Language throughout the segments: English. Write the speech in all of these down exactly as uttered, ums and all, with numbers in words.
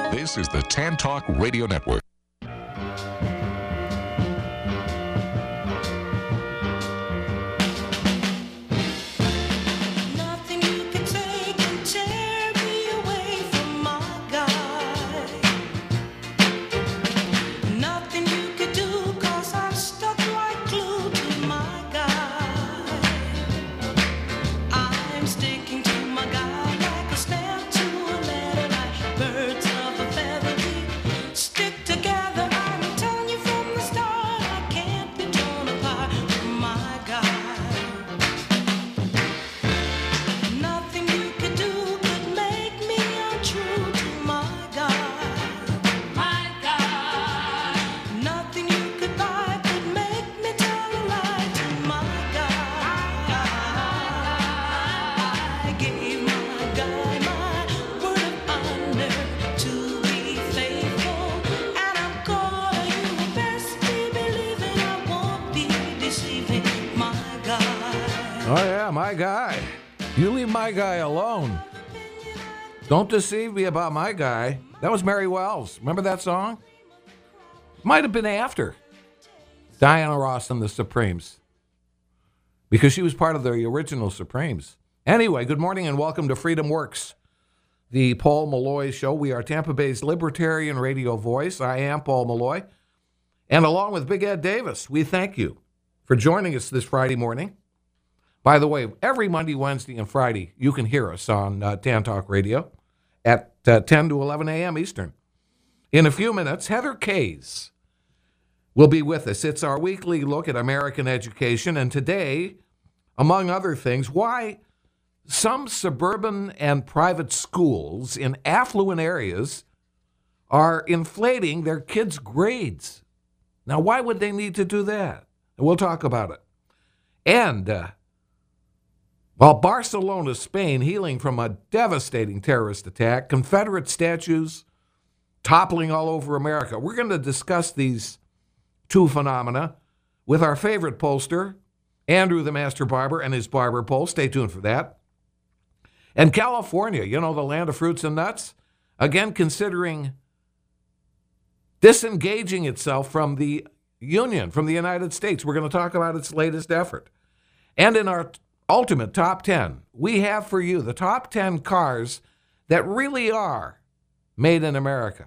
This is the Tan Talk Radio Network. My guy. You leave my guy alone. Don't deceive me about my guy. That was Mary Wells. Remember that song? Might have been after Diana Ross and the Supremes, because she was part of the original Supremes. Anyway, good morning and welcome to Freedom Works, the Paul Malloy Show. We are Tampa Bay's libertarian radio voice. I am Paul Malloy. And along with Big Ed Davis, we thank you for joining us this Friday morning. By the way, every Monday, Wednesday, and Friday, you can hear us on uh, Tan Talk Radio at uh, ten to eleven a.m. Eastern. In a few minutes, Heather Kays will be with us. It's our weekly look at American education, and today, among other things, why some suburban and private schools in affluent areas are inflating their kids' grades. Now, why would they need to do that? We'll talk about it. And Uh, While Barcelona, Spain, healing from a devastating terrorist attack, Confederate statues toppling all over America. We're going to discuss these two phenomena with our favorite pollster, Andrew the Master Barber, and his Barber Poll. Stay tuned for that. And California, you know, the land of fruits and nuts, again considering disengaging itself from the Union, from the United States. We're going to talk about its latest effort. And in our ultimate top ten, we have for you the top ten cars that really are made in America.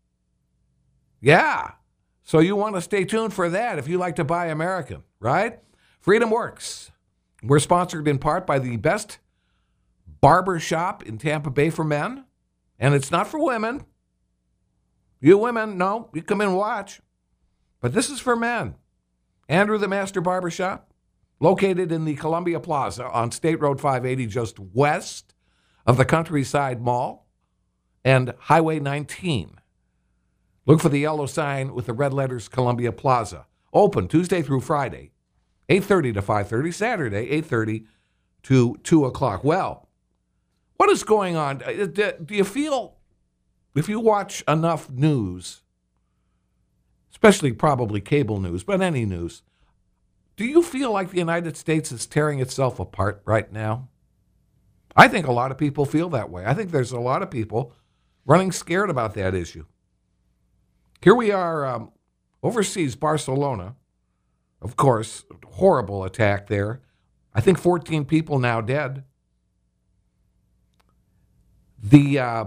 Yeah, so you want to stay tuned for that if you like to buy American, right? Freedom Works. We're sponsored in part by the best barber shop in Tampa Bay for men, and it's not for women. You women, no, you come in and watch. But this is for men. Andrew the Master Barber Shop, located in the Columbia Plaza on State Road five eighty, just west of the Countryside Mall and Highway nineteen. Look for the yellow sign with the red letters Columbia Plaza. Open Tuesday through Friday, eight thirty to five thirty, Saturday, eight thirty to two o'clock. Well, what is going on? Do you feel, if you watch enough news, especially probably cable news, but any news, do you feel like the United States is tearing itself apart right now? I think a lot of people feel that way. I think there's a lot of people running scared about that issue. Here we are um, overseas, Barcelona. Of course, horrible attack there. I think fourteen people now dead. The, uh,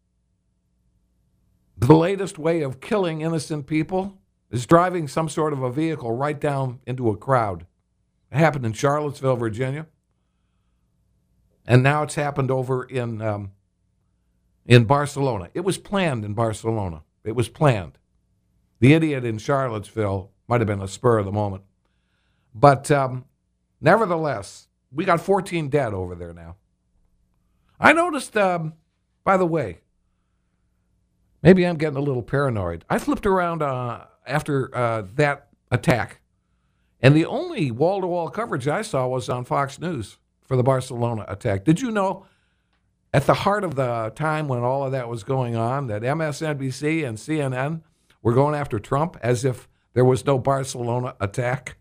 the latest way of killing innocent people is driving some sort of a vehicle right down into a crowd. It happened in Charlottesville, Virginia. And now it's happened over in um, in Barcelona. It was planned in Barcelona. It was planned. The idiot in Charlottesville might have been a spur of the moment. But um, nevertheless, we got fourteen dead over there now. I noticed, um, by the way, maybe I'm getting a little paranoid. I flipped around uh, after uh, that attack, and the only wall-to-wall coverage I saw was on Fox News for the Barcelona attack. Did you know, at the heart of the time when all of that was going on, that M S N B C and C N N were going after Trump as if there was no Barcelona attack?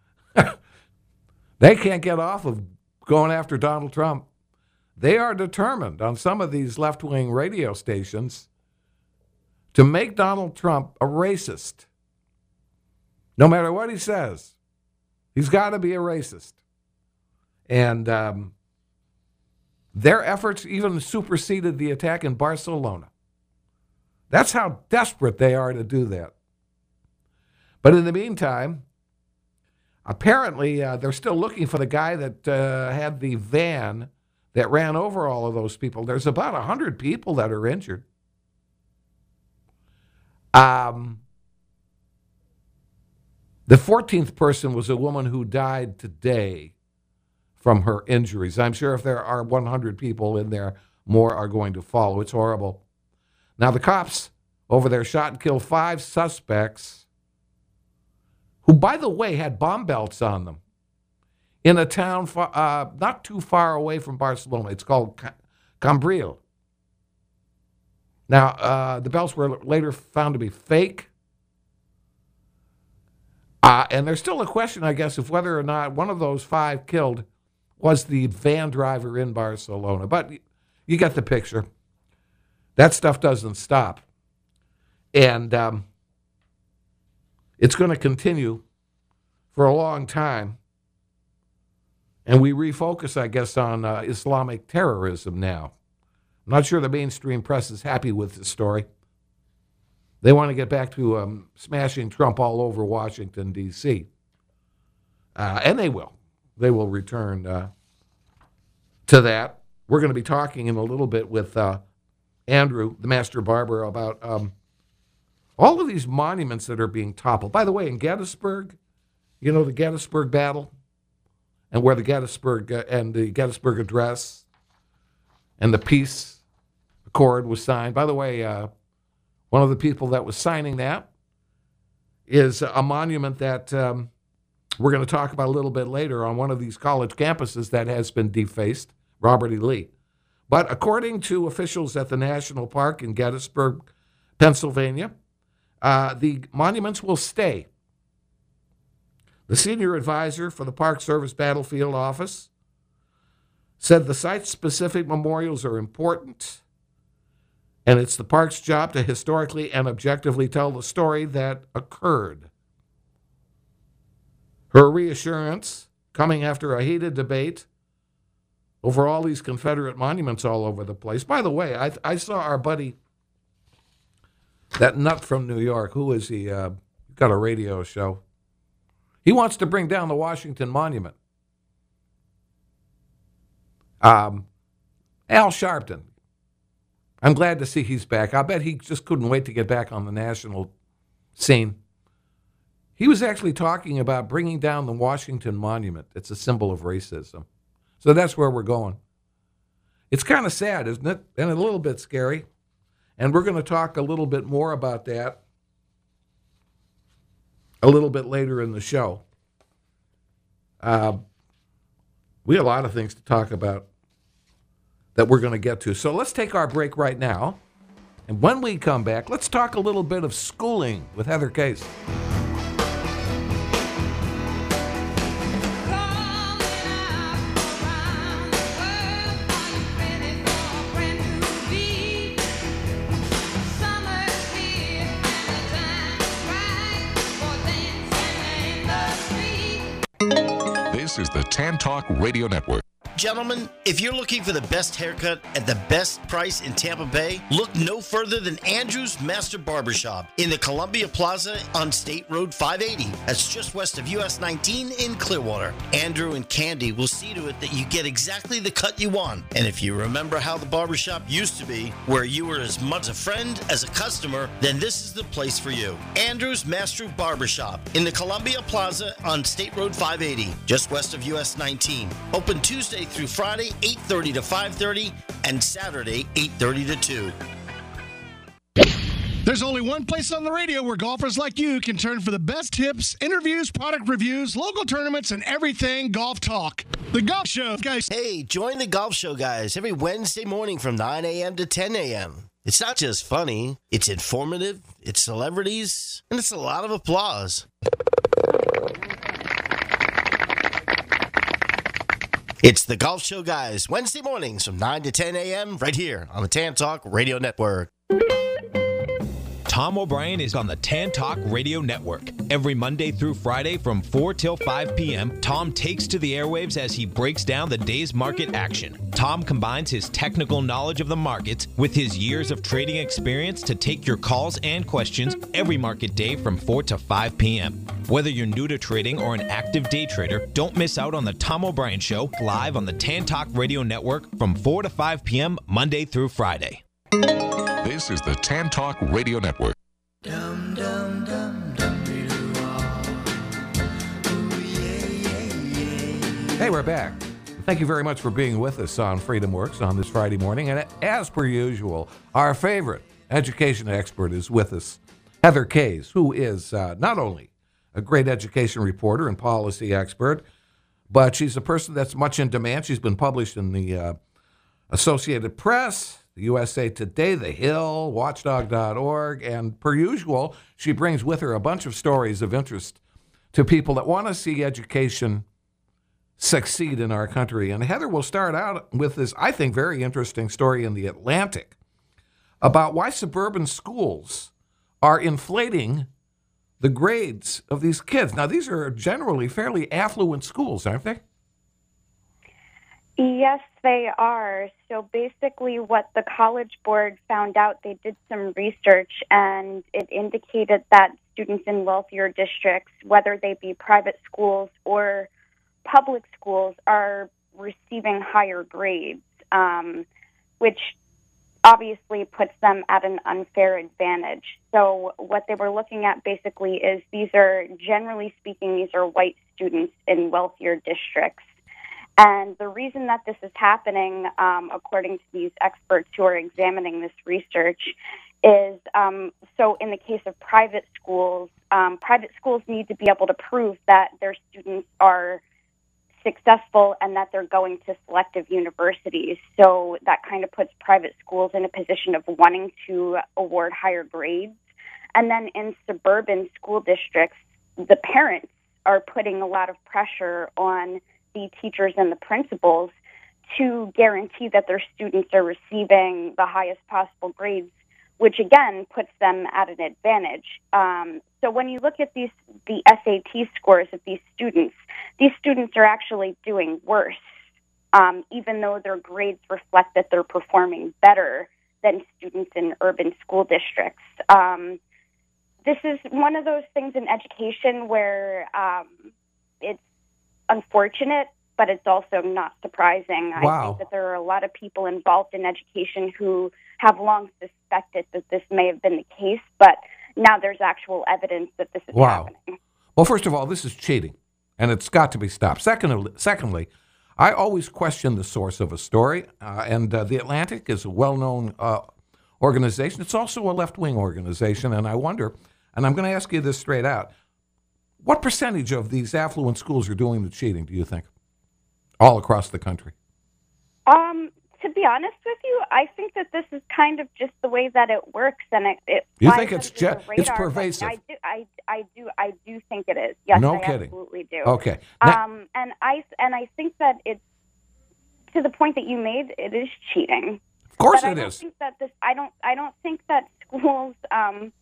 They can't get off of going after Donald Trump. They are determined on some of these left-wing radio stations to make Donald Trump a racist. No matter what he says, he's got to be a racist. And um, their efforts even superseded the attack in Barcelona. That's how desperate they are to do that. But in the meantime, apparently uh, they're still looking for the guy that uh, had the van that ran over all of those people. There's about one hundred people that are injured. Um, the fourteenth person was a woman who died today from her injuries. I'm sure if there are one hundred people in there, more are going to follow. It's horrible. Now, the cops over there shot and killed five suspects who, by the way, had bomb belts on them in a town far, uh, not too far away from Barcelona. It's called Cambril. Now, uh, the belts were later found to be fake. Uh, and there's still a question, I guess, of whether or not one of those five killed was the van driver in Barcelona. But you get the picture. That stuff doesn't stop. And um, it's going to continue for a long time. And we refocus, I guess, on uh, Islamic terrorism now. I'm not sure the mainstream press is happy with this story. They want to get back to um, smashing Trump all over Washington, D C Uh, and they will. They will return uh, to that. We're going to be talking in a little bit with uh, Andrew, the master barber, about um, all of these monuments that are being toppled. By the way, in Gettysburg, you know, the Gettysburg Battle, and where the Gettysburg uh, and the Gettysburg Address and the peace accord was signed. By the way, uh, one of the people that was signing that is a monument that um, we're going to talk about a little bit later on one of these college campuses that has been defaced, Robert E. Lee. But according to officials at the National Park in Gettysburg, Pennsylvania, uh, the monuments will stay. The senior advisor for the Park Service Battlefield Office said the site-specific memorials are important, and it's the park's job to historically and objectively tell the story that occurred. Her reassurance, coming after a heated debate over all these Confederate monuments all over the place. By the way, I, I saw our buddy, that nut from New York. Who is he? Uh, got a radio show. He wants to bring down the Washington Monument. Um, Al Sharpton. I'm glad to see he's back. I bet he just couldn't wait to get back on the national scene. He was actually talking about bringing down the Washington Monument. It's a symbol of racism. So that's where we're going. It's kind of sad, isn't it? And a little bit scary. And we're going to talk a little bit more about that a little bit later in the show. Uh, we have a lot of things to talk about that we're going to get to. So let's take our break right now. And when we come back, let's talk a little bit of schooling with Heather Case. This is the Tan Talk Radio Network. Gentlemen, if you're looking for the best haircut at the best price in Tampa Bay, look no further than Andrew's Master Barbershop in the Columbia Plaza on State Road five eighty. That's just west of U S nineteen in Clearwater. Andrew and Candy will see to it that you get exactly the cut you want. And if you remember how the barbershop used to be, where you were as much a friend as a customer, then this is the place for you. Andrew's Master Barbershop in the Columbia Plaza on State Road five eighty, just west of U S nineteen. Open Tuesday through Friday, eight thirty to five thirty, and Saturday, eight thirty to two. There's only one place on the radio where golfers like you can turn for the best tips, interviews, product reviews, local tournaments, and everything golf talk. The Golf Show, guys. Hey, join the Golf Show, guys, every Wednesday morning from nine a.m. to ten a.m. It's not just funny, it's informative, it's celebrities, and it's a lot of applause. It's the Golf Show, guys, Wednesday mornings from nine to ten a.m. right here on the Tan Talk Radio Network. Tom O'Brien is on the Tan Talk Radio Network. Every Monday through Friday from four till five p.m., Tom takes to the airwaves as he breaks down the day's market action. Tom combines his technical knowledge of the markets with his years of trading experience to take your calls and questions every market day from four to five p.m. Whether you're new to trading or an active day trader, don't miss out on the Tom O'Brien Show live on the Tan Talk Radio Network from four to five p.m. Monday through Friday. This is the Tan Talk Radio Network. Dum, dum, dum, dum, Ooh, yeah, yeah, yeah. Hey, we're back. Thank you very much for being with us on Freedom Works on this Friday morning. And as per usual, our favorite education expert is with us, Heather Case, who is uh, not only a great education reporter and policy expert, but she's a person that's much in demand. She's been published in the uh, Associated Press, the U S A Today, The Hill, watchdog dot org, and per usual, she brings with her a bunch of stories of interest to people that want to see education succeed in our country. And Heather will start out with this, I think, very interesting story in The Atlantic about why suburban schools are inflating the grades of these kids. Now, these are generally fairly affluent schools, aren't they? Yes, they are. So basically what the College Board found out, they did some research, and it indicated that students in wealthier districts, whether they be private schools or public schools, are receiving higher grades, um, which obviously puts them at an unfair advantage. So what they were looking at basically is these are, generally speaking, these are white students in wealthier districts. And the reason that this is happening, um, according to these experts who are examining this research, is um, so in the case of private schools, um, private schools need to be able to prove that their students are successful and that they're going to selective universities. So that kind of puts private schools in a position of wanting to award higher grades. And then in suburban school districts, the parents are putting a lot of pressure on the teachers and the principals to guarantee that their students are receiving the highest possible grades, which again puts them at an advantage. Um, so when you look at these the S A T scores of these students, these students are actually doing worse, um, even though their grades reflect that they're performing better than students in urban school districts. Um, this is one of those things in education where um, it's unfortunate, but it's also not surprising. Wow. I think that there are a lot of people involved in education who have long suspected that this may have been the case, but now there's actual evidence that this is Wow. happening. Well, first of all, this is cheating, and it's got to be stopped. Secondly, secondly I always question the source of a story, uh, and uh, The Atlantic is a well-known uh, organization. It's also a left-wing organization, and I wonder, and I'm going to ask you this straight out, what percentage of these affluent schools are doing the cheating, do you think, all across the country? Um, to be honest with you, I think that this is kind of just the way that it works, and it. it You flies think it's under ju- the it's radar, but pervasive? I do, I, I do, I do think it is. Yes, No I kidding. absolutely do. Okay. Now- Um, and I and I think that it's to the point that you made. It is cheating. Of course but I it don't is. Think that this, I don't. I don't think that schools um,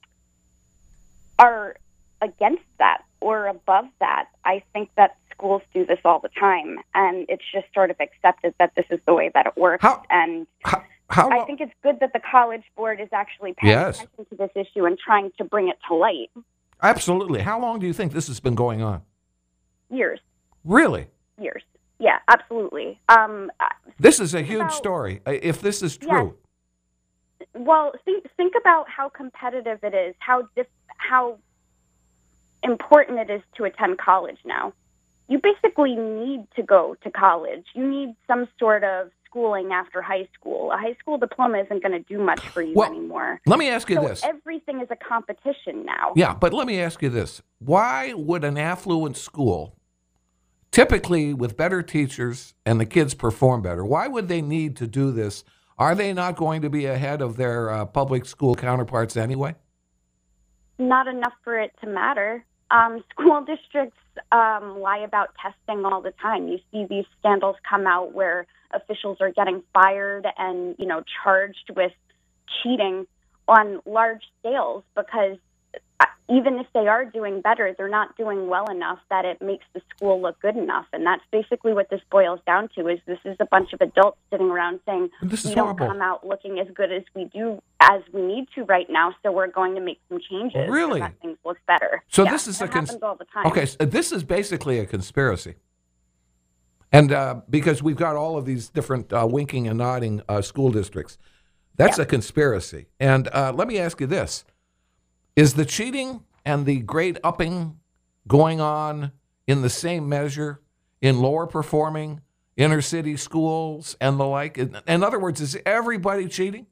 are against that or above that. I think that schools do this all the time, and it's just sort of accepted that this is the way that it works. How- and How, how I long? think it's good that the College Board is actually paying Yes. attention to this issue and trying to bring it to light. Absolutely. How long do you think this has been going on? Years, Really? years. Yeah, absolutely. Um, uh, This is a huge about- story, uh, if this is Yes. true. well, think think about how competitive it is, how dis- how important it is to attend college now. You basically need to go to college. You need some sort of schooling after high school. A high school diploma isn't going to do much for you Well, anymore. Let me ask you So this. everything is a competition now. Yeah, but let me ask you this. Why would an affluent school, typically with better teachers and the kids perform better, why would they need to do this? Are they not going to be ahead of their uh, public school counterparts anyway? Not enough for it to matter. Um, school districts um, lie about testing all the time. You see these scandals come out where officials are getting fired and, you know, charged with cheating on large scales, because even if they are doing better, they're not doing well enough that it makes the school look good enough. And that's basically what this boils down to, is this is a bunch of adults sitting around saying, This is we don't horrible. come out looking as good as we do, as we need to right now, so we're going to make some changes Really? so that things look better. So Yeah, this is a it cons- happens all the time. Okay, so this is basically a conspiracy. And uh, because we've got all of these different uh, winking and nodding uh, school districts, that's Yeah. a conspiracy. And uh, let me ask you this. Is the cheating and the grade upping going on in the same measure in lower performing inner city schools and the like? In, in other words, is everybody cheating?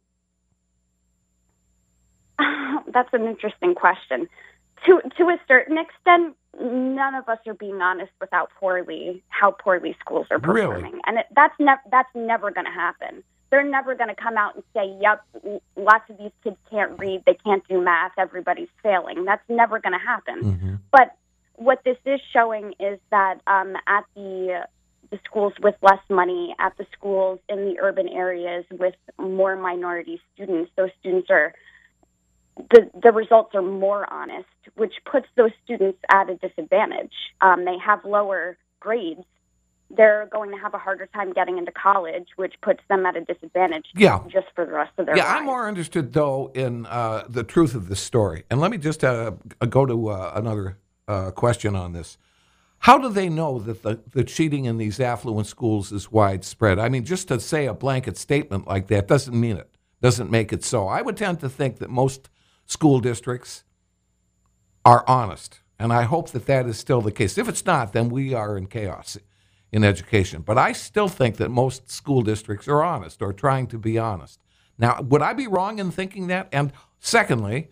That's an interesting question. To to a certain extent, none of us are being honest without poorly how poorly schools are Really? performing, and it, that's never that's never going to happen. They're never going to come out and say, "Yep, lots of these kids can't read, they can't do math, everybody's failing." That's never going to happen. Mm-hmm. But what this is showing is that um, at the the schools with less money, at the schools in the urban areas with more minority students, those students are. The, the results are more honest, which puts those students at a disadvantage. Um, they have lower grades. They're going to have a harder time getting into college, which puts them at a disadvantage Yeah. just for the rest of their Yeah, lives. I'm more interested, though, in uh, the truth of this story. And let me just uh, go to uh, another uh, question on this. How do they know that the, the cheating in these affluent schools is widespread? I mean, just to say a blanket statement like that doesn't mean it, doesn't make it so. I would tend to think that most school districts are honest, and I hope that that is still the case. If it's not, then we are in chaos in education. But I still think that most school districts are honest or trying to be honest. Now, would I be wrong in thinking that? And secondly,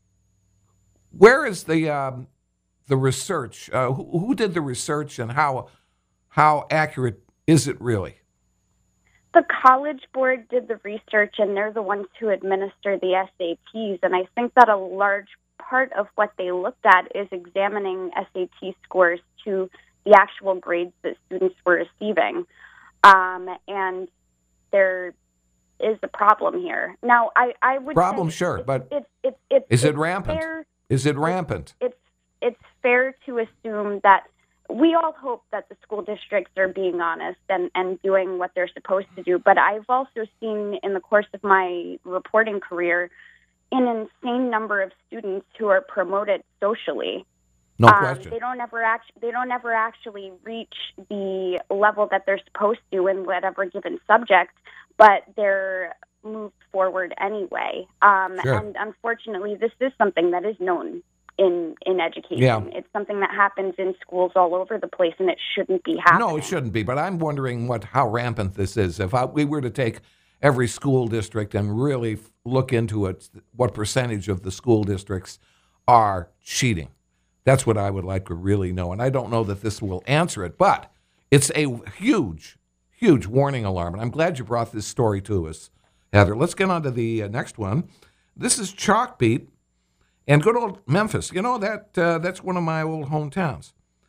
where is the um, the research? Uh, who, who did the research, and how how accurate is it really? The College Board did the research, and they're the ones who administer the S A Ts. And I think that a large part of what they looked at is examining S A T scores to the actual grades that students were receiving. Um, and there is a problem here. Now, I, I would Problem, say sure, it's, but it's, it's, it's, is it it's rampant? fair- Is it rampant? it's it's fair to assume that we all hope that the school districts are being honest and, and doing what they're supposed to do. But I've also seen in the course of my reporting career an insane number of students who are promoted socially. No Um, question. They don't ever act, They don't ever actually reach the level that they're supposed to in whatever given subject, but they're moved forward anyway. Um, Sure. And unfortunately, this is something that is known in in education. Yeah. It's something that happens in schools all over the place, and it shouldn't be happening. No, it shouldn't be. But I'm wondering what how rampant this is. If I, we were to take every school district and really f- look into it, what percentage of the school districts are cheating? That's what I would like to really know. And I don't know that this will answer it, but it's a huge, huge warning alarm. And I'm glad you brought this story to us, Heather. Let's get on to the uh, next one. This is Chalkbeat. And good old Memphis, you know, that uh, that's one of my old hometowns.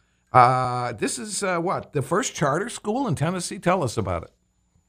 Uh, this is, uh, what, the first charter school in Tennessee? Tell us about it.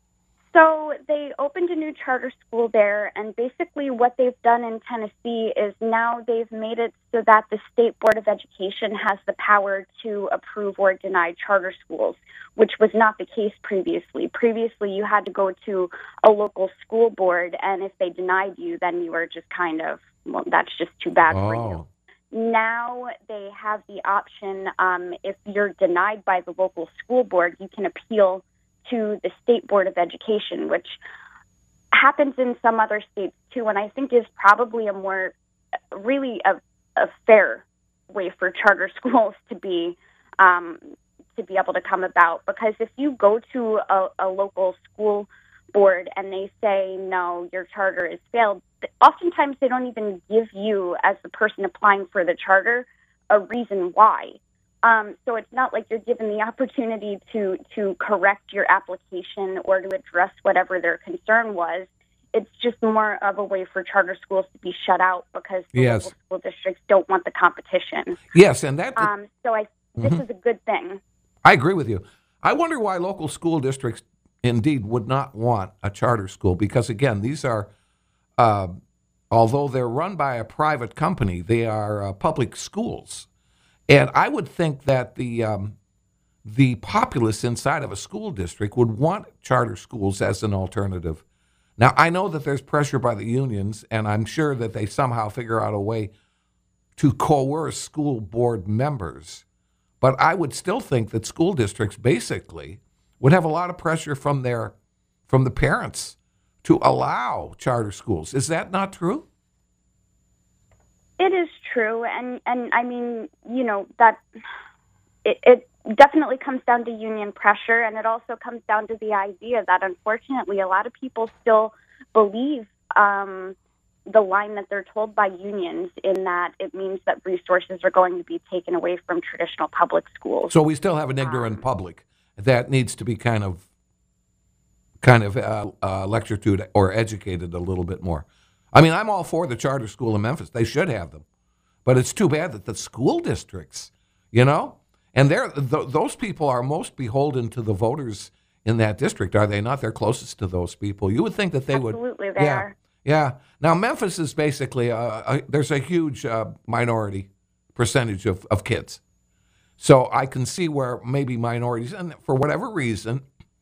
So they opened a new charter school there, and basically what they've done in Tennessee is now they've made it so that the State Board of Education has the power to approve or deny charter schools, which was not the case previously. Previously, you had to go to a local school board, and if they denied you, then you were just kind of, well, that's just too bad for you. Oh, Now they have the option, um, if you're denied by the local school board, you can appeal to the State Board of Education, which happens in some other states too, and I think is probably a more, really a, a fair way for charter schools to be um, to be able to come about. Because if you go to a, a local school board and they say, no, your charter has failed, oftentimes they don't even give you, as the person applying for the charter, a reason why. Um, so it's not like you're given the opportunity to, to correct your application or to address whatever their concern was. It's just more of a way for charter schools to be shut out because the Yes. local school districts don't want the competition. yes, and that Um, so I, this Mhm. is a good thing. I agree with you. I wonder why local school districts indeed would not want a charter school because, again, these are uh, although they're run by a private company, they are uh, public schools. And I would think that the um, the populace inside of a school district would want charter schools as an alternative. Now, I know that there's pressure by the unions, and I'm sure that they somehow figure out a way to coerce school board members. But I would still think that school districts basically would have a lot of pressure from their from the parents to allow charter schools. Is that not true? It is true, and, and I mean, you know, that it, it definitely comes down to union pressure, and it also comes down to the idea that, unfortunately, a lot of people still believe um, the line that they're told by unions, in that it means that resources are going to be taken away from traditional public schools. So we still have an ignorant um, public that needs to be kind of kind of uh, uh, lectured to or educated a little bit more. I mean, I'm all for the charter school in Memphis. They should have them. But it's too bad that the school districts, you know, and they're, th- those people are most beholden to the voters in that district, are they not? They're closest to those people. You would think that they Absolutely would. Absolutely, they yeah, are. Yeah. Now, Memphis is basically, a, a, there's a huge uh, minority percentage of, of kids. So I can see where maybe minorities, and for whatever reason,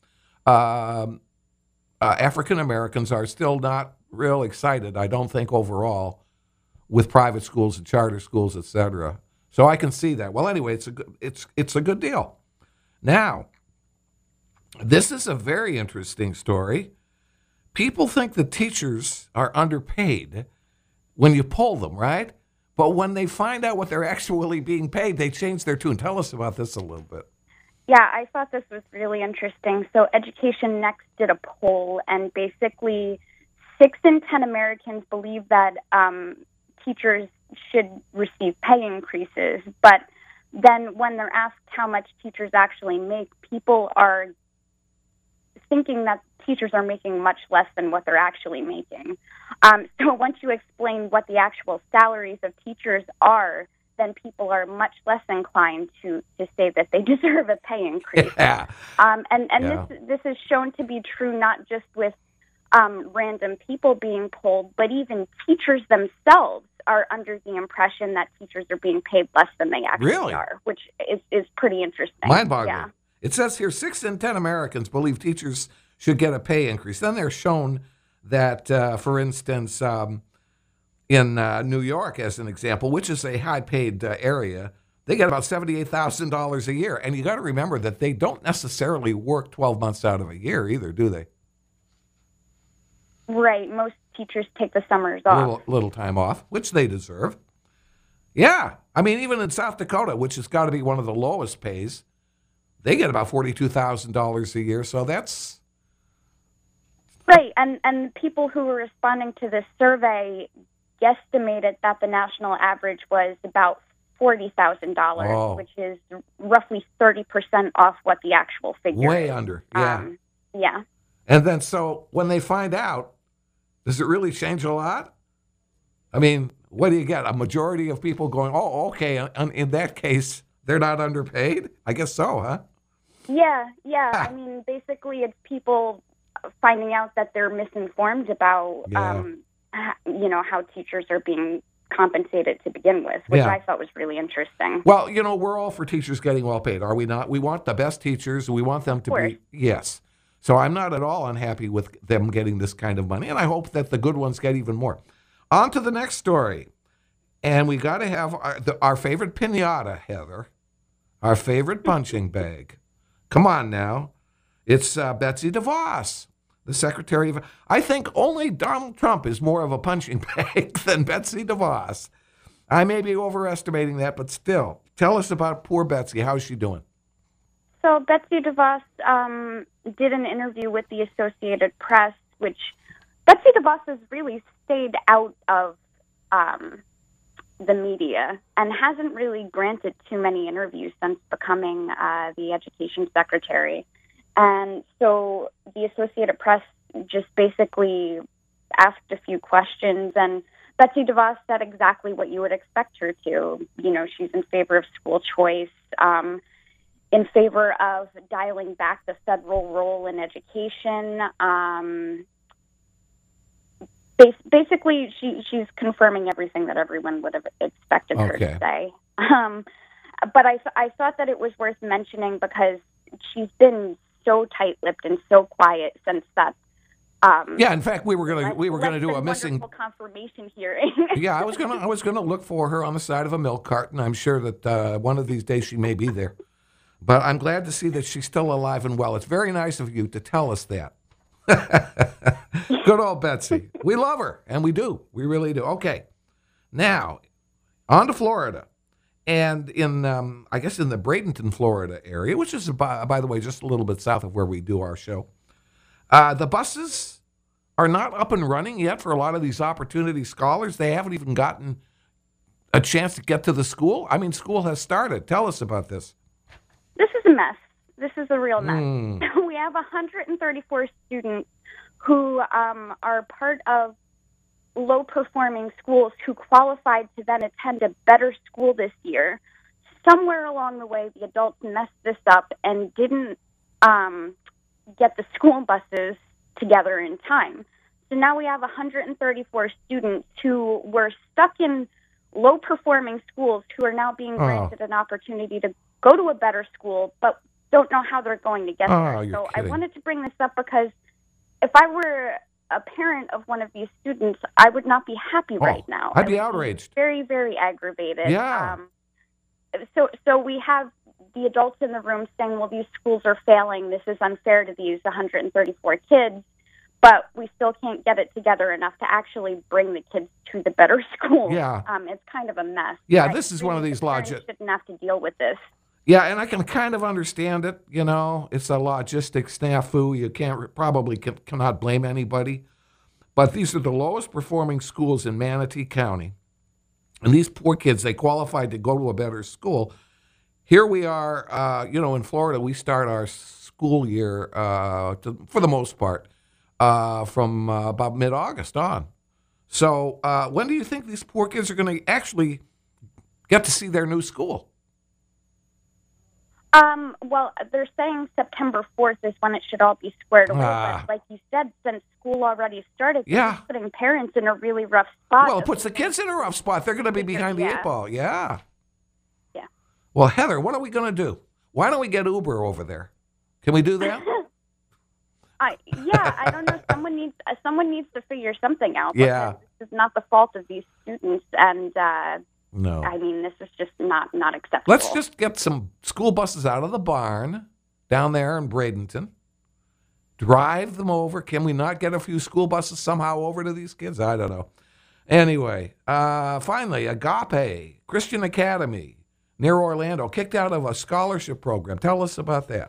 um, uh, African Americans are still not real excited, I don't think, overall, with private schools and charter schools, et cetera. So I can see that. Well, anyway, it's a good, it's it's a good deal. Now, this is a very interesting story. People think the teachers are underpaid when you poll them, right? But when they find out what they're actually being paid, they change their tune. Tell us about this a little bit. Yeah, I thought this was really interesting. So Education Next did a poll, and basically six in ten Americans believe that um, teachers should receive pay increases. But then when they're asked how much teachers actually make, people are thinking that teachers are making much less than what they're actually making. Um, so once you explain what the actual salaries of teachers are, then people are much less inclined to, to say that they deserve a pay increase. Yeah. Um, and and Yeah. this this is shown to be true not just with um, random people being polled, but even teachers themselves are under the impression that teachers are being paid less than they actually Really? are, which is, is pretty interesting. Mind-boggling. Yeah. It says here six in ten Americans believe teachers should get a pay increase. Then they're shown that, uh, for instance, um, in uh, New York, as an example, which is a high-paid uh, area, they get about seventy-eight thousand dollars a year. And you got to remember that they don't necessarily work twelve months out of a year either, do they? Right. Most teachers take the summers A off. little, little time off, which they deserve. Yeah. I mean, even in South Dakota, which has got to be one of the lowest pays, they get about forty-two thousand dollars a year. So that's... Right. And, and people who were responding to this survey guesstimated that the national average was about forty thousand dollars, Oh. which is roughly thirty percent off what the actual figure way is. under. Yeah. Um, yeah. And then so when they find out, does it really change a lot? I mean, what do you get? A majority of people going, oh, okay, in, in that case, they're not underpaid? I guess so, huh? Yeah, yeah. Ah. I mean, basically, it's people finding out that they're misinformed about, Yeah. um, h- you know, how teachers are being compensated to begin with, which Yeah. I thought was really interesting. Well, you know, we're all for teachers getting well paid, are we not? We want the best teachers. We want them to Of course. be, yes. So I'm not at all unhappy with them getting this kind of money, and I hope that the good ones get even more. On to the next story. And we got to have our, the, our favorite pinata, Heather, our favorite punching bag. Come on now. It's uh, Betsy DeVos, the Secretary of... I think only Donald Trump is more of a punching bag than Betsy DeVos. I may be overestimating that, but still. Tell us about poor Betsy. How's she doing? So Betsy DeVos um, did an interview with the Associated Press, which Betsy DeVos has really stayed out of um, the media and hasn't really granted too many interviews since becoming uh, the education secretary. And so the Associated Press just basically asked a few questions, and Betsy DeVos said exactly what you would expect her to. You know, she's in favor of school choice, um, in favor of dialing back the federal role in education, um, bas- basically, she she's confirming everything that everyone would have expected her Okay. to say. Um, but I, I thought that it was worth mentioning because she's been so tight-lipped and so quiet since that. Um, Yeah, in fact, we were gonna we were less gonna do than a missing. wonderful confirmation hearing. Yeah, I was gonna I was gonna look for her on the side of a milk carton. I'm sure that uh, one of these days she may be there. But I'm glad to see that she's still alive and well. It's very nice of you to tell us that. Good old Betsy. We love her, and we do. We really do. Okay, now on to Florida, and in um, I guess in the Bradenton, Florida area, which is by, by the way just a little bit south of where we do our show. Uh, the buses are not up and running yet for a lot of these opportunity scholars. They haven't even gotten a chance to get to the school. I mean, school has started. Tell us about this. This is a mess. This is a real mess. Mm. We have one hundred thirty-four students who um, are part of low-performing schools who qualified to then attend a better school this year. Somewhere along the way, the adults messed this up and didn't um, get the school buses together in time. So now we have one hundred thirty-four students who were stuck in low-performing schools who are now being granted an opportunity to go to a better school, but don't know how they're going to get Oh, there. you're So I kidding. wanted to bring this up because if I were a parent of one of these students, I would not be happy Oh, right now. I'd be I would outraged. Very, very aggravated. Yeah. Um, so, so we have the adults in the room saying, well, these schools are failing. This is unfair to these one hundred thirty-four kids. But we still can't get it together enough to actually bring the kids to the better school. Yeah. Um, it's kind of a mess. Yeah, I this is agree one of that these the parents logi- shouldn't have to deal with this. Yeah, and I can kind of understand it. You know, it's a logistic snafu. You can't probably can, cannot blame anybody. But these are the lowest performing schools in Manatee County. And these poor kids, they qualified to go to a better school. Here we are, uh, you know, in Florida, we start our school year, uh, to, for the most part, uh, from uh, about mid-August on. So uh, when do you think these poor kids are going to actually get to see their new school? Um, well, they're saying September fourth is when it should all be squared away. Ah. But like you said, since school already started, Yeah. it's putting parents in a really rough spot. Well, it puts the kids in a rough spot. They're going to be behind the Yeah. eight ball. Yeah. Yeah. Well, Heather, what are we going to do? Why don't we get Uber over there? Can we do that? I, yeah, I don't know. Someone needs uh, someone needs to figure something out. Yeah. because This is not the fault of these students, and uh, No. I mean, this is just not not acceptable. Let's just get some school buses out of the barn down there in Bradenton. Drive them over. Can we not get a few school buses somehow over to these kids? I don't know. Anyway, uh, finally, Agape Christian Academy near Orlando, kicked out of a scholarship program. Tell us about that.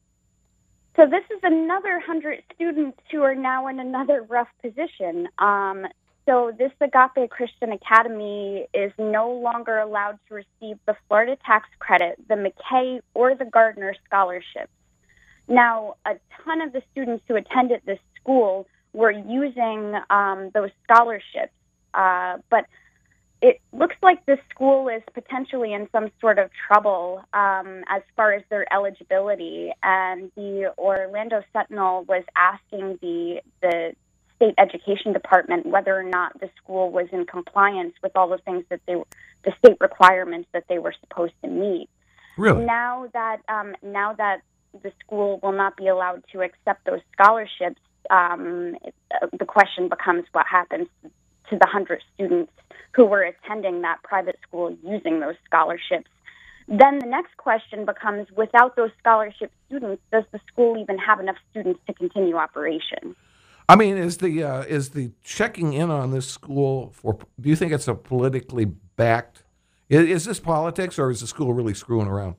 So this is another one hundred students who are now in another rough position. Um, so this Agape Christian Academy is no longer allowed to receive the Florida tax credit, the McKay, or the Gardner scholarships. Now, a ton of the students who attended this school were using um, those scholarships, uh, but it looks like this school is potentially in some sort of trouble um, as far as their eligibility. And the Orlando Sentinel was asking the the state education department whether or not the school was in compliance with all the things that they, the state requirements that they were supposed to meet. Really? Now that um, now that the school will not be allowed to accept those scholarships, um, it, uh, the question becomes what happens to the hundred students who were attending that private school using those scholarships. Then the next question becomes, without those scholarship students, does the school even have enough students to continue operation? I mean, is the uh, is the checking in on this school for? Do you think it's a politically backed? Is, is this politics, or is the school really screwing around?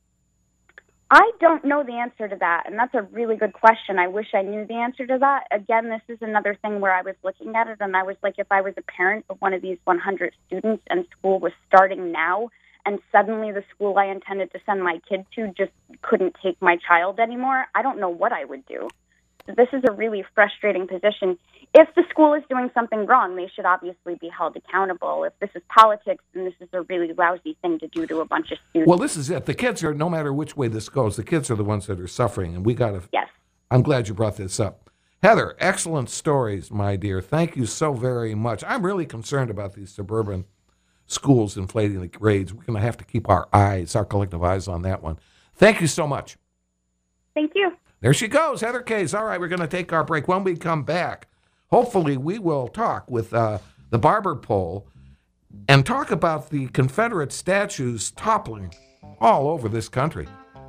I don't know the answer to that, and that's a really good question. I wish I knew the answer to that. Again, this is another thing where I was looking at it, and I was like, if I was a parent of one of these one hundred students and school was starting now, and suddenly the school I intended to send my kid to just couldn't take my child anymore, I don't know what I would do. This is a really frustrating position. If the school is doing something wrong, they should obviously be held accountable. If this is politics, then this is a really lousy thing to do to a bunch of students. Well, this is it. The kids are, no matter which way this goes, the kids are the ones that are suffering, and we got to. Yes. I'm glad you brought this up. Heather, excellent stories, my dear. Thank you so very much. I'm really concerned about these suburban schools inflating the grades. We're going to have to keep our eyes, our collective eyes on that one. Thank you so much. Thank you. There she goes, Heather Case. All right, we're going to take our break. When we come back, hopefully we will talk with uh, the Barber poll and talk about the Confederate statues toppling all over this country.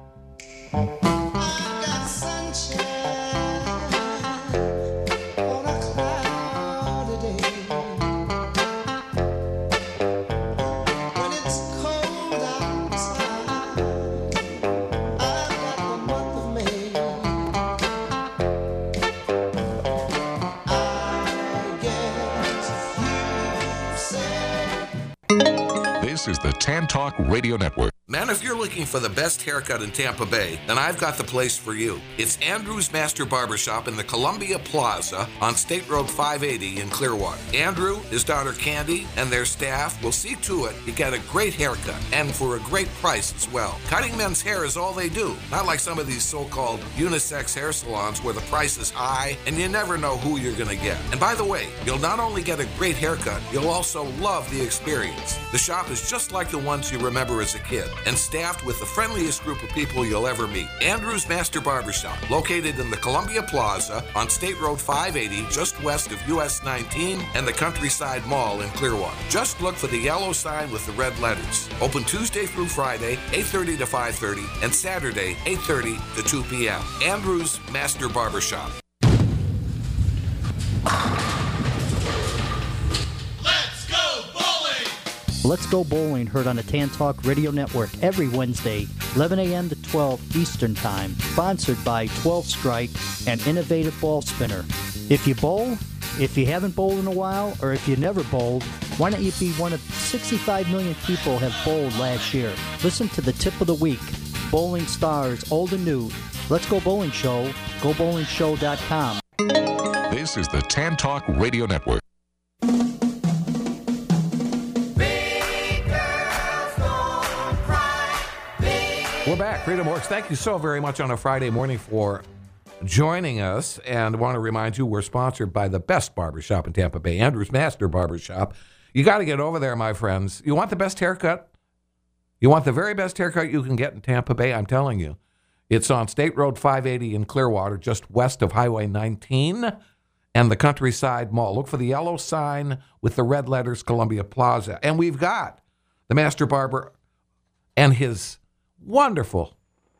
This is the Tan Talk Radio Network. Man, if you're looking for the best haircut in Tampa Bay, then I've got the place for you. It's Andrew's Master Barbershop in the Columbia Plaza on State Road five eighty in Clearwater. Andrew, his daughter Candy, and their staff will see to it you get a great haircut and for a great price as well. Cutting men's hair is all they do, not like some of these so-called unisex hair salons where the price is high and you never know who you're going to get. And by the way, you'll not only get a great haircut, you'll also love the experience. The shop is just like the ones you remember as a kid, and staffed with the friendliest group of people you'll ever meet. Andrew's Master Barbershop, located in the Columbia Plaza on State Road five eighty, just west of U S nineteen and the Countryside Mall in Clearwater. Just look for the yellow sign with the red letters. Open Tuesday through Friday, eight thirty to five thirty, and Saturday, eight thirty to two p.m. Andrew's Master Barbershop. Let's Go Bowling, heard on the Tan Talk Radio Network every Wednesday, eleven a.m. to twelve Eastern Time, sponsored by twelve Strike and Innovative Ball Spinner. If you bowl, if you haven't bowled in a while, or if you never bowled, why don't you be one of sixty-five million people have bowled last year? Listen to the Tip of the Week, Bowling Stars, old and new. Let's Go Bowling Show, go bowling show dot com. This is the Tan Talk Radio Network. We're back. Freedom Works. Thank you so very much on a Friday morning for joining us. And I want to remind you, we're sponsored by the best barbershop in Tampa Bay, Andrew's Master Barbershop. You got to get over there, my friends. You want the best haircut? You want the very best haircut you can get in Tampa Bay? I'm telling you. It's on State Road five eighty in Clearwater, just west of Highway nineteen and the Countryside Mall. Look for the yellow sign with the red letters, Columbia Plaza. And we've got the Master Barber and his wonderful,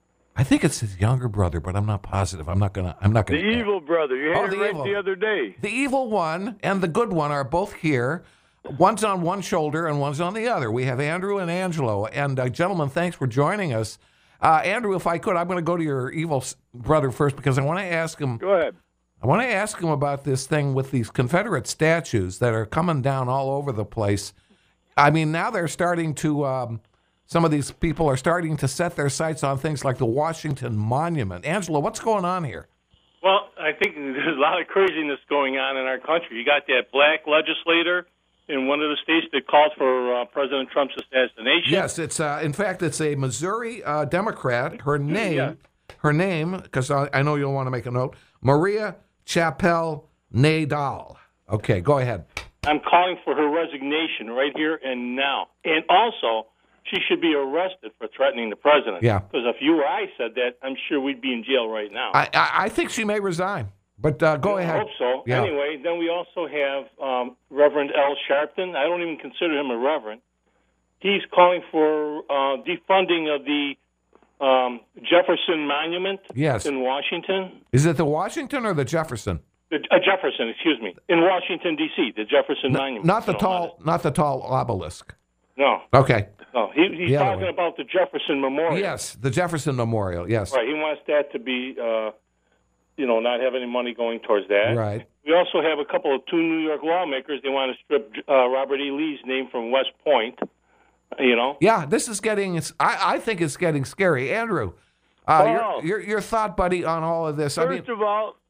I think it's his younger brother, but I'm not positive. I'm not gonna. I'm not gonna. The evil brother. You had Oh, it the right evil. the other day. The evil one and the good one are both here. One's on one shoulder and one's on the other. We have Andrew and Angelo. And uh, gentlemen, thanks for joining us. Uh, Andrew, if I could, I'm going to go to your evil s- brother first because I want to ask him. Go ahead. I want to ask him about this thing with these Confederate statues that are coming down all over the place. I mean, now they're starting to. Um, Some of these people are starting to set their sights on things like the Washington Monument. Angela, what's going on here? Well, I think there's a lot of craziness going on in our country. You got that black legislator in one of the states that called for uh, President Trump's assassination. Yes, it's uh, in fact it's a Missouri uh, Democrat. Her name, Yeah. her name, because I, I know you'll want to make a note. Maria Chappelle Nadal. Okay, go ahead. I'm calling for her resignation right here and now. And also, she should be arrested for threatening the president. Yeah. Because if you or I said that, I'm sure we'd be in jail right now. I I, I think she may resign, but uh, go I ahead. hope so. Yeah. Anyway, then we also have um, Reverend Al Sharpton. I don't even consider him a reverend. He's calling for uh, defunding of the um, Jefferson Monument Yes. in Washington. Is it the Washington or the Jefferson? The, uh, Jefferson, excuse me, in Washington D C. The Jefferson Monument. Not the No, tall, not the tall obelisk. No, Okay. no. He, he's The other talking one. about the Jefferson Memorial. Yes, the Jefferson Memorial. Yes. Right. He wants that to be, uh, you know, not have any money going towards that. Right. We also have a couple of two New York lawmakers. They want to strip uh, Robert E. Lee's name from West Point. You know. Yeah, this is getting. it's- I I think it's getting scary. Andrew, uh, Well, your, your your thought, buddy, on all of this. I mean, First of all,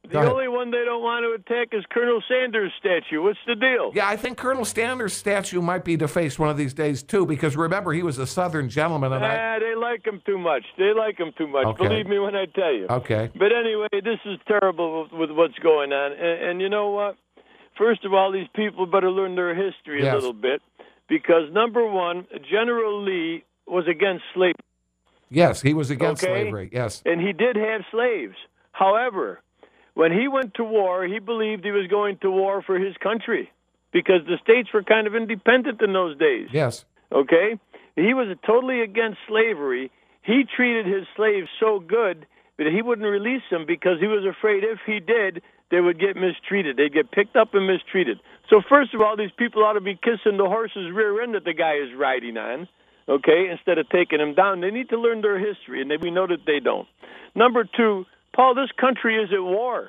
The only one they don't want to attack is Colonel Sanders' statue. What's the deal? Yeah, I think Colonel Sanders' statue might be defaced one of these days, too, because remember, he was a Southern gentleman. And ah, I... they like him too much. They like him too much. Okay. Believe me when I tell you. Okay. But anyway, this is terrible with, with what's going on. And, and you know what? First of all, these people better learn their history Yes. a little bit. Because, number one, General Lee was against slavery. Yes, he was against Okay? slavery, yes. And he did have slaves. However, when he went to war, he believed he was going to war for his country because the states were kind of independent in those days. Yes. Okay? He was totally against slavery. He treated his slaves so good that he wouldn't release them because he was afraid if he did, they would get mistreated. They'd get picked up and mistreated. So first of all, these people ought to be kissing the horse's rear end that the guy is riding on, okay, instead of taking him down. They need to learn their history, and we know that they don't. Number two, Paul, this country is at war.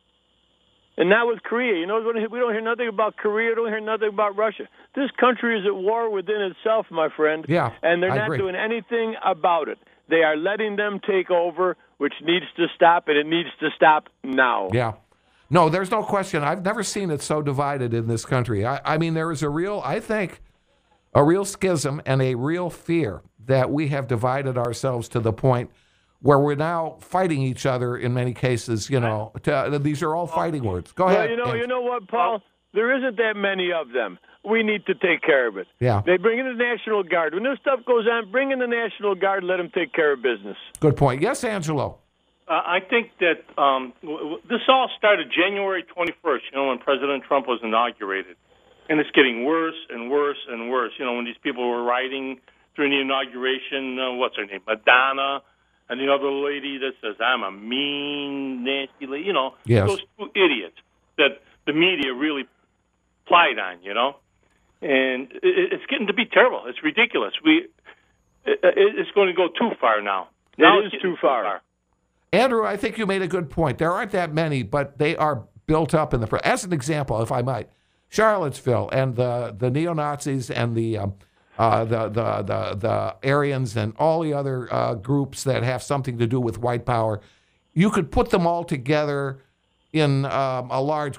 And not with Korea. You know, we don't hear nothing about Korea. We don't hear nothing about Russia. This country is at war within itself, my friend. Yeah, and they're I not agree. doing anything about it. They are letting them take over, which needs to stop, and it needs to stop now. Yeah. No, there's no question. I've never seen it so divided in this country. I, I mean, there is a real, I think, a real schism and a real fear that we have divided ourselves to the point where we're now fighting each other in many cases. You know, to, these are all fighting words. Go Well, ahead. you know, Andrew. you know what, Paul? There isn't that many of them. We need to take care of it. Yeah. They bring in the National Guard. When this stuff goes on, bring in the National Guard and let them take care of business. Good point. Yes, Angelo. Uh, I think that um, w- w- this all started January twenty-first, you know, when President Trump was inaugurated. And it's getting worse and worse and worse. You know, when these people were writing during the inauguration, uh, what's her name, Madonna, and the other lady that says, I'm a mean, nasty lady, you know, Yes. those two idiots that the media really plied on, you know. And it, it's getting to be terrible. It's ridiculous. We, it, It's going to go too far now. Now It it's is getting too far. Andrew, I think you made a good point. There aren't that many, but they are built up in the. Pre- As an example, if I might, Charlottesville and the the neo Nazis and the um, uh, the, the the the Aryans and all the other uh, groups that have something to do with white power, you could put them all together in um, a large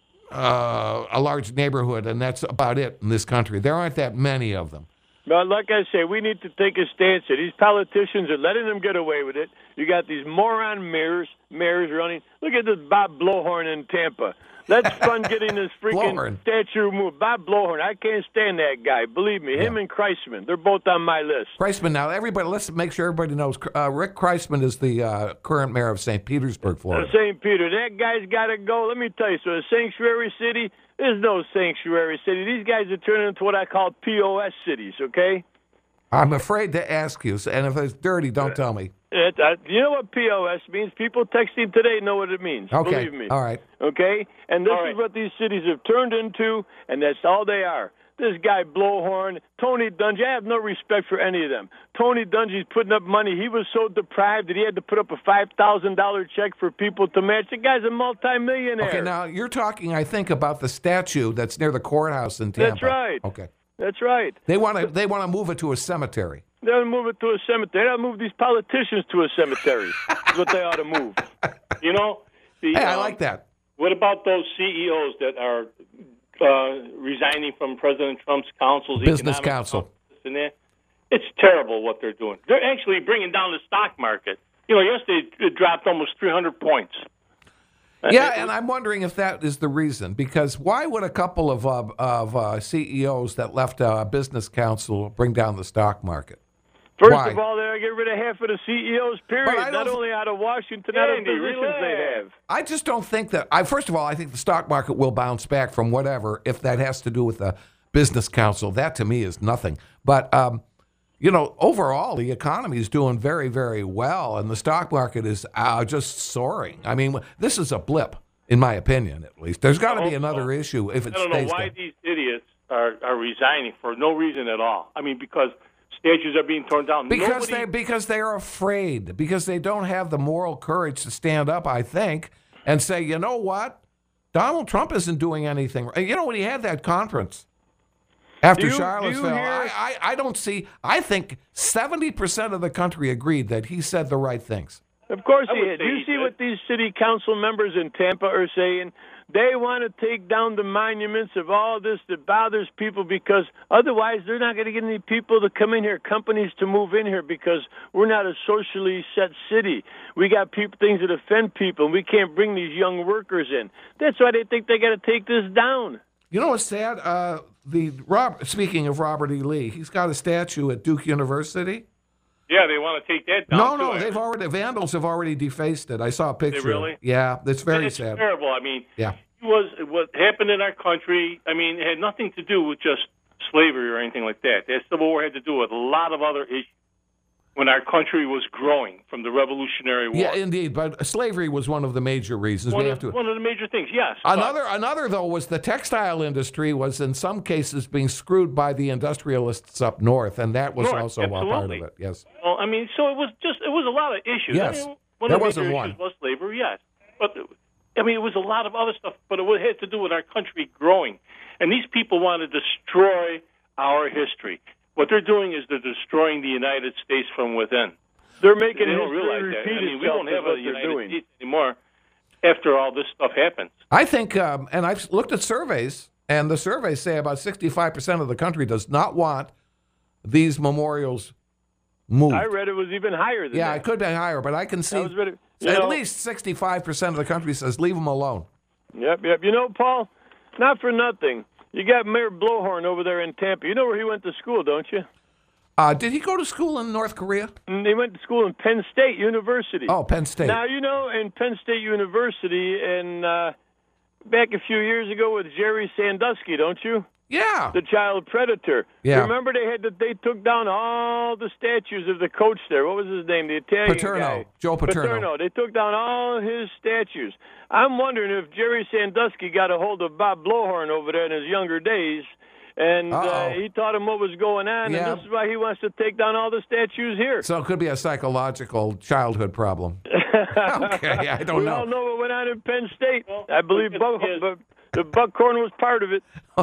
uh, a large neighborhood, and that's about it in this country. There aren't that many of them. But like I say, we need to take a stance here. These politicians are letting them get away with it. You got these moron mayors, mayors running. Look at this Bob Blowhorn in Tampa. Let's fund getting this freaking Blowhorn. statue removed. Bob Blowhorn, I can't stand that guy. Believe me, him Yeah. and Kreisman, they're both on my list. Kreisman, now everybody, let's make sure everybody knows. Uh, Rick Kreisman is the uh, current mayor of Saint Petersburg, Florida. Saint Peter, that guy's got to go. Let me tell you, so a sanctuary city, there's no sanctuary city. These guys are turning into what I call P O S cities, okay? I'm afraid to ask you, so- and if it's dirty, don't tell me. It, uh, you know what P O S means? People texting today know what it means. Okay, Believe me. all right. Okay? And this All right. is what these cities have turned into, and that's all they are. This guy Blowhorn, Tony Dungy, I have no respect for any of them. Tony Dungy's putting up money. He was so deprived that he had to put up a five thousand dollars check for people to match. The guy's a multimillionaire. Okay, now you're talking, I think, about the statue that's near the courthouse in Tampa. That's right. Okay. That's right. They want to they want to move it to a cemetery. They ought to move it to a cemetery. They ought to move these politicians to a cemetery. That's what they ought to move. You know, the, Hey, I um, like that. What about those C E Os that are uh, resigning from President Trump's councils? Business economic council. councils and that? It's terrible what they're doing. They're actually bringing down the stock market. You know, yesterday it dropped almost three hundred points. Yeah, and I'm wondering if that is the reason. Because why would a couple of uh, of uh, C E Os that left a business council bring down the stock market? First Why? of all, they ought to get rid of half of the C E Os, But I period. don't Not th- only out of Washington, out of Andy, positions relax. they have. I just don't think that. I first of all, I think the stock market will bounce back from whatever if that has to do with the business council. That to me is nothing. But um, you know, overall, the economy is doing very, very well, and the stock market is uh, just soaring. I mean, this is a blip, in my opinion, at least. There's got to be another issue if it I don't know stays why down. these idiots are, are resigning for no reason at all. I mean, because statues are being torn down. Because Nobody, they because they are afraid, because they don't have the moral courage to stand up, I think, and say, you know what, Donald Trump isn't doing anything. You know, when he had that conference after Do you- do you Charlottesville, hear- I, I, I don't see. I think seventy percent of the country agreed that he said the right things. Of course I he would had. say You he see did. what these city council members in Tampa are saying? They want to take down the monuments of all this that bothers people because otherwise they're not going to get any people to come in here, companies to move in here because we're not a socially set city. We got people, things that offend people, and we can't bring these young workers in. That's why they think they got to take this down. You know what's sad? Uh, the Rob, speaking of Robert E. Lee, he's got a statue at Duke University. Yeah, they want to take that down. No, too, no, actually. they've already vandals have already defaced it. I saw a picture. They really? Yeah, it's very it's sad. terrible. I mean, Yeah. it was what happened in our country. I mean, it had nothing to do with just slavery or anything like that. That Civil War had to do with a lot of other issues when our country was growing from the Revolutionary War. Yeah, indeed. But slavery was one of the major reasons. one, we of, have to. one of the major things, yes. but- Another, another though, was the textile industry was in some cases being screwed by the industrialists up north, and that was North, also a part of absolutely. it. Yes. Well, I mean, so it was just it was a lot of issues. Yes. I mean, one There of the wasn't major one. issues was slavery, yes, but I mean, it was a lot of other stuff. But it had to do with our country growing, and these people want to destroy our history. What they're doing is they're destroying the United States from within. They're making They don't history realize that. repeat I mean, we itself don't is have what a they're United doing. States anymore after all this stuff happens. I think, um, and I've looked at surveys, and the surveys say about sixty-five percent of the country does not want these memorials moved. I read it was even higher than yeah, that. it could be higher, but I can see I was ready, you at know, least sixty-five percent of the country says leave them alone. Yep, yep. You know, Paul, not for nothing. You got Mayor Blowhorn over there in Tampa. You know where he went to school, don't you? Uh, did he go to school in North Korea? And he went to school in Penn State University. Oh, Penn State. Now, you know, in Penn State University, and uh, back a few years ago with Jerry Sandusky, don't you? Yeah. The child predator. Yeah. Remember they had to, they took down all the statues of the coach there. What was his name? The Italian Paterno. guy. Joe Paterno. Paterno. They took down all his statues. I'm wondering if Jerry Sandusky got a hold of Bob Blowhorn over there in his younger days, and uh, Uh-oh. he taught him what was going on, Yeah. and this is why he wants to take down all the statues here. So it could be a psychological childhood problem. Okay, I don't we know. all know what went on in Penn State. I believe look Buck, at the, the Buckhorn was part of it.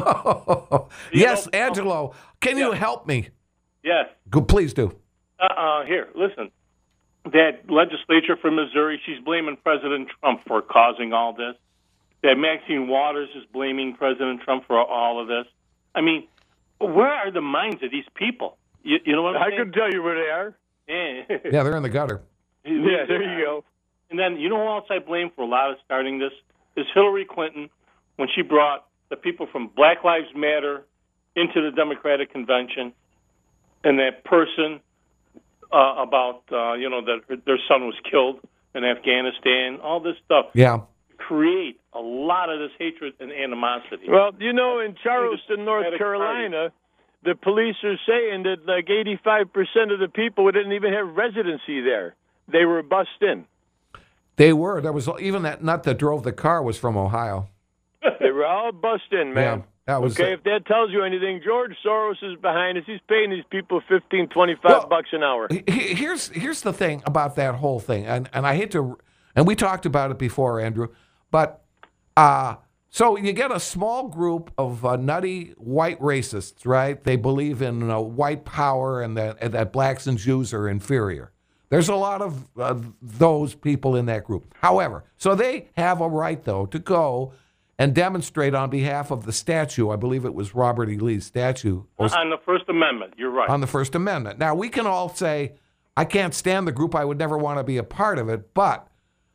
yes, know- Angelo, can you Yeah. help me? Yes. Go, please do. Uh-uh. Here, listen. That legislature from Missouri, she's blaming President Trump for causing all this. That Maxine Waters is blaming President Trump for all of this. I mean, where are the minds of these people? You, you know what I'm I saying? could tell you where they are. Yeah. Yeah, they're in the gutter. Yeah, there you go. And then, you know who else I blame for a lot of starting this? Is Hillary Clinton, when she brought the people from Black Lives Matter into the Democratic Convention, and that person uh, about, uh, you know, that her- their son was killed in Afghanistan, all this stuff, Yeah. create a lot of this hatred and animosity. Well, you know, in Charleston, North Democratic Carolina, the police are saying that like eighty-five percent of the people didn't even have residency there. They were bussed in. They were. There was even that nut that drove the car was from Ohio. They were all bussed in, man. Yeah, that was okay, it. if that tells you anything, George Soros is behind us. He's paying these people fifteen, twenty-five Well, bucks an hour. He- he- Here's here's the thing about that whole thing, and and I hate to, and we talked about it before, Andrew, but uh so you get a small group of uh, nutty white racists, right? They believe in uh, white power and that and that blacks and Jews are inferior. There's a lot of uh, those people in that group. However, so they have a right though to go and demonstrate on behalf of the statue. I believe it was Robert E. Lee's statue. or On the First Amendment, you're right. on the First Amendment. Now, we can all say, I can't stand the group. I would never want to be a part of it. But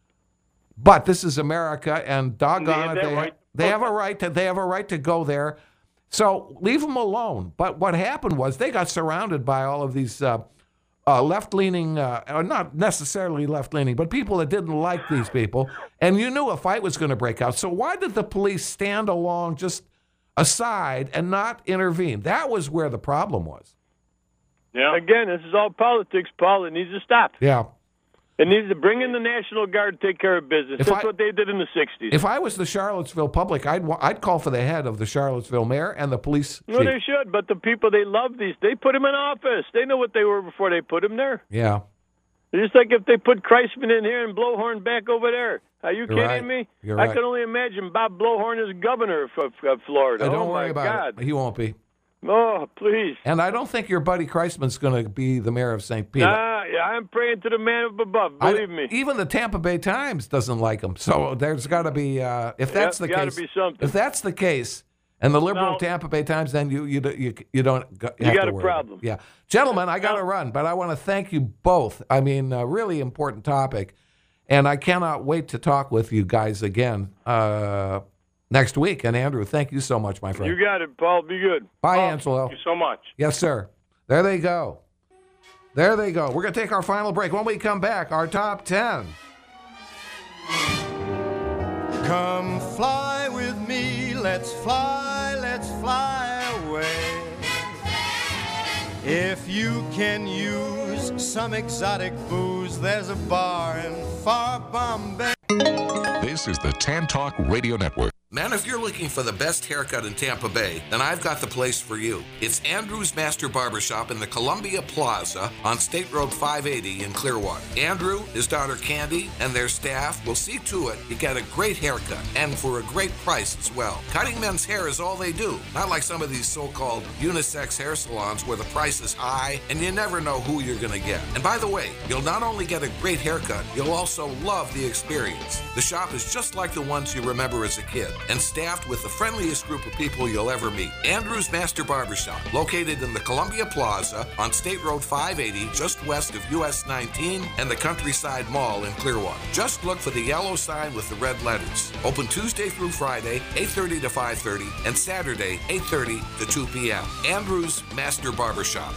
but this is America, and doggone They have it, that they, right. they have a right to they have a right to go there. So leave them alone. But what happened was they got surrounded by all of these uh, uh, left-leaning, uh, or not necessarily left-leaning, but people that didn't like these people. And you knew a fight was going to break out. So why did the police stand along just aside and not intervene? That was where the problem was. Yeah. Again, this is all politics, Paul. It needs to stop. Yeah. It needs to bring in the National Guard to take care of business. If That's I- what they did in the sixties. If I was the Charlottesville public, I'd wa- I'd call for the head of the Charlottesville mayor and the police No, chief. they should, but the people, they love these. They put him in office. They know what they were before they put him there. Yeah, Just like if they put Kreisman in here and Blowhorn back over there. Are you You're kidding right. me? You're I right. can only imagine Bob Blowhorn as governor of, of, of Florida. Uh, don't oh, worry my about God. it. He won't be. Oh, please. And I don't think your buddy Kreisman's going to be the mayor of Saint Pete. Nah, yeah, I'm praying to the man up above. Believe I, me. Even the Tampa Bay Times doesn't like him. So there's got to be, uh, if that's Yep, the gotta case, be something. if that's the case, and the liberal Now- Tampa Bay Times, then you you you, you don't go- You have got to a worry. problem. Yeah, gentlemen, I got to run, but I want to thank you both. I mean, a really important topic, and I cannot wait to talk with you guys again uh, next week. And Andrew, thank you so much, my friend. You got it, Paul. Be good. Bye, Oh, Angelo. Thank you so much. Yes, sir. There they go. There they go. We're going to take our final break. When we come back, our top ten. Come fly with me, let's fly, let's fly away. If you can use some exotic booze, there's a bar in far Bombay. This is the Tan Talk Radio Network. Man, if you're looking for the best haircut in Tampa Bay, then I've got the place for you. It's Andrew's Master Barbershop in the Columbia Plaza on State Road five eighty in Clearwater. Andrew, his daughter Candy, and their staff will see to it you get a great haircut and for a great price as well. Cutting men's hair is all they do, not like some of these so-called unisex hair salons where the price is high and you never know who you're going to get. And by the way, you'll not only get a great haircut, you'll also love the experience. The shop is just like the ones you remember as a kid, and staffed with the friendliest group of people you'll ever meet. Andrew's Master Barbershop, located in the Columbia Plaza on State Road five eighty, just west of U S nineteen and the Countryside Mall in Clearwater. Just look for the yellow sign with the red letters. Open Tuesday through Friday, eight thirty to five thirty, and Saturday, eight thirty to two p.m. Andrew's Master Barbershop.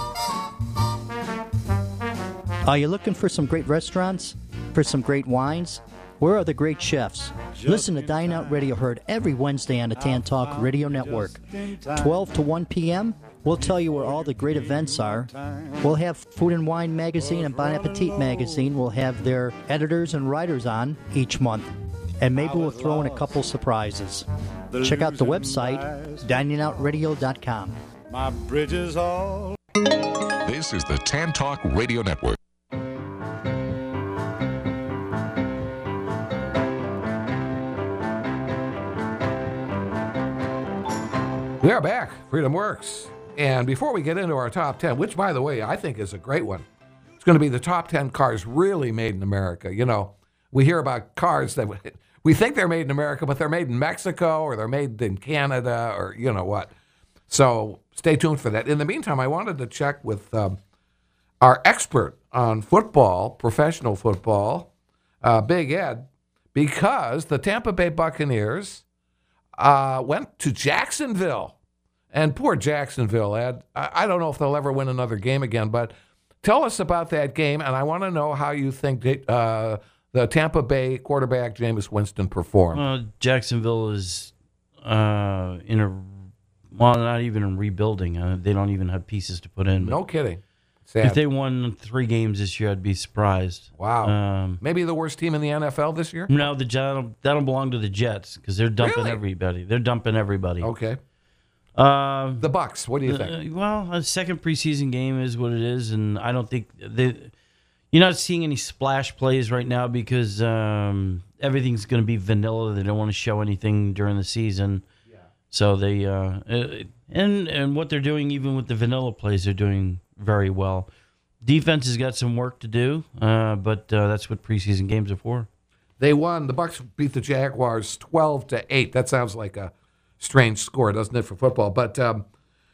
Are you looking for some great restaurants? For some great wines? Where are the great chefs? Listen to Dine Out Radio, heard every Wednesday on the Tan Talk Radio Network. twelve to one p.m., we'll tell you where all the great events are. We'll have Food and Wine Magazine and Bon Appetit Magazine. We'll have their editors and writers on each month. And maybe we'll throw in a couple surprises. Check out the website, dining out radio dot com. My bridges all. This is the Tan Talk Radio Network. We are back. Freedom Works. And before we get into our top ten, which, by the way, I think is a great one, it's going to be the top ten cars really made in America. You know, we hear about cars that we think they're made in America, but they're made in Mexico or they're made in Canada or you know what. So stay tuned for that. In the meantime, I wanted to check with um, our expert on football, professional football, uh, Big Ed, because the Tampa Bay Buccaneers uh, went to Jacksonville. And poor Jacksonville, Ed. I, I don't know if they'll ever win another game again, but tell us about that game, and I want to know how you think they, uh, the Tampa Bay quarterback, Jameis Winston, performed. Well, Jacksonville is uh, in a, well, not even in rebuilding. Uh, they don't even have pieces to put in. No kidding. Sad. If they won three games this year, I'd be surprised. Wow. Um, Maybe the worst team in the N F L this year? No, the that'll, that'll belong to the Jets because they're dumping Really? everybody. They're dumping everybody. Okay. Uh, the Bucks, what do you uh, think? Well, a second preseason game is what it is, and I don't think they. You're not seeing any splash plays right now because um, everything's going to be vanilla. They don't want to show anything during the season, yeah. So they uh, and and what they're doing, even with the vanilla plays, they're doing very well. Defense has got some work to do, uh, but uh, that's what preseason games are for. They won. The Bucks beat the Jaguars twelve to eight. That sounds like a strange score, doesn't it, for football? But um,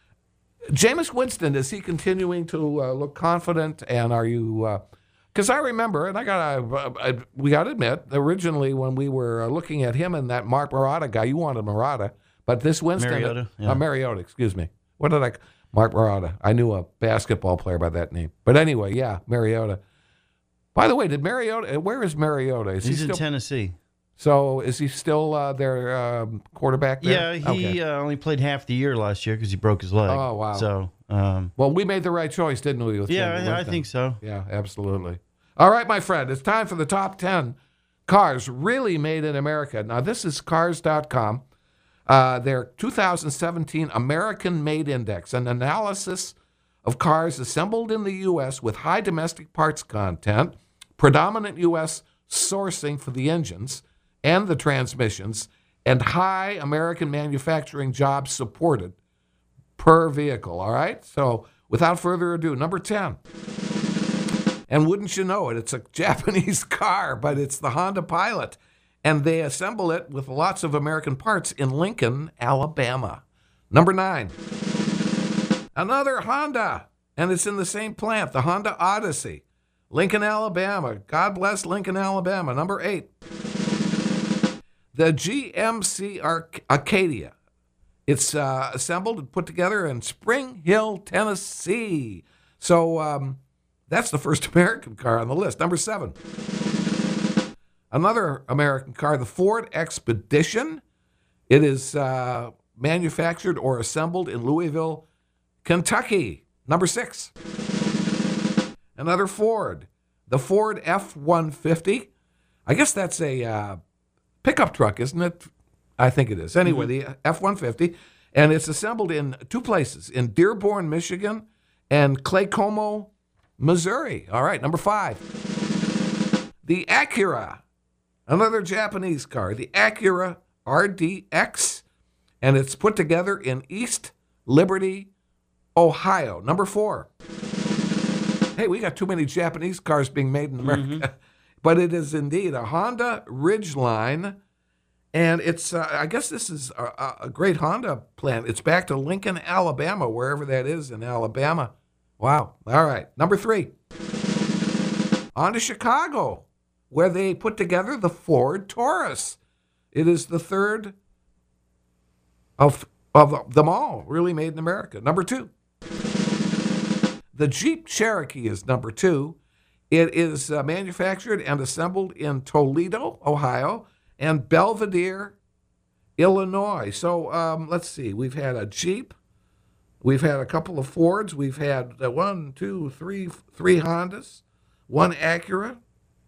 Jameis Winston, is he continuing to uh, look confident? And are you? Because uh, I remember, and I got to, we got to admit, originally when we were uh, looking at him and that Mark Marotta guy, you wanted Marotta, but this Winston, Mariota, yeah. uh, Mariota, excuse me. What did I? Mark Marotta. I knew a basketball player by that name. But anyway, yeah, Mariota. By the way, did Mariota? Where is Mariota? Is He's he in still, Tennessee. So is he still uh, their um, quarterback there? Yeah, he okay. uh, only played half the year last year because he broke his leg. Oh, wow. So, um, well, we made the right choice, didn't we? With yeah, Winston? I, I think so. Yeah, absolutely. All right, my friend, it's time for the top ten cars really made in America. Now, this is cars dot com. Uh, their two thousand seventeen American Made Index, an analysis of cars assembled in the U S with high domestic parts content, predominant U S sourcing for the engines and the transmissions, and high American manufacturing jobs supported per vehicle, all right? So without further ado, number ten. And wouldn't you know it, it's a Japanese car, but it's the Honda Pilot. And they assemble it with lots of American parts in Lincoln, Alabama. Number nine. Another Honda, and it's in the same plant, the Honda Odyssey. Lincoln, Alabama. God bless Lincoln, Alabama. Number eight. The G M C Arc- Acadia. It's uh, assembled and put together in Spring Hill, Tennessee. So um, that's the first American car on the list. Number seven. Another American car, the Ford Expedition. It is uh, manufactured or assembled in Louisville, Kentucky. Number six. Another Ford, the Ford F one fifty. I guess that's a uh, pickup truck, isn't it? I think it is. Anyway, mm-hmm. the F one fifty. And it's assembled in two places, in Dearborn, Michigan, and Claycomo, Missouri. All right, number five. The Acura, another Japanese car, the Acura R D X, and it's put together in East Liberty, Ohio. Number four. Hey, we got too many Japanese cars being made in America. Mm-hmm. But it is indeed a Honda Ridgeline, and it's, uh, I guess this is a, a great Honda plant. It's back to Lincoln, Alabama, wherever that is in Alabama. Wow. All right. Number three. On to Chicago, where they put together the Ford Taurus. It is the third of, of them all, really made in America. Number two. The Jeep Cherokee is number two. It is uh, manufactured and assembled in Toledo, Ohio, and Belvidere, Illinois. So um, let's see. We've had a Jeep. We've had a couple of Fords. We've had uh, one, two, three, three Hondas, one Acura.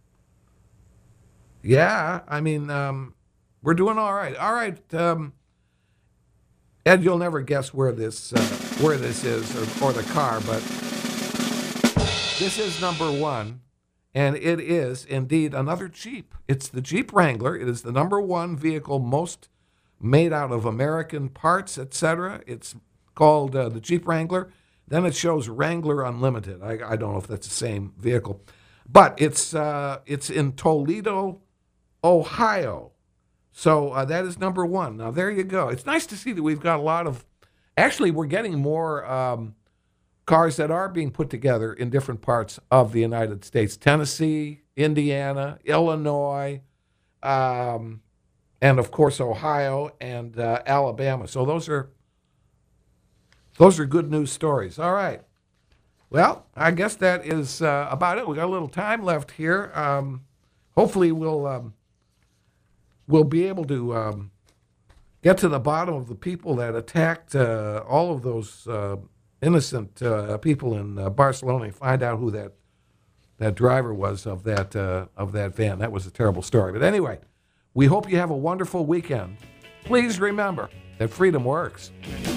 Yeah, I mean, um, we're doing all right. All right, um, Ed, you'll never guess where this uh, where this is or, or the car, but this is number one, and it is indeed another Jeep. It's the Jeep Wrangler. It is the number one vehicle most made out of American parts, et cetera. It's called uh, the Jeep Wrangler. Then it shows Wrangler Unlimited. I, I don't know if that's the same vehicle, but it's uh, it's in Toledo, Ohio. So uh, that is number one. Now, there you go. It's nice to see that we've got a lot of, actually, we're getting more um, cars that are being put together in different parts of the United States. Tennessee, Indiana, Illinois, um, and, of course, Ohio and uh, Alabama. So those are those are good news stories. All right. Well, I guess that is uh, about it. We got a little time left here. Um, hopefully we'll... Um, We'll be able to um, get to the bottom of the people that attacked uh, all of those uh, innocent uh, people in uh, Barcelona and find out who that that driver was of that uh, of that van. That was a terrible story. But anyway, we hope you have a wonderful weekend. Please remember that freedom works.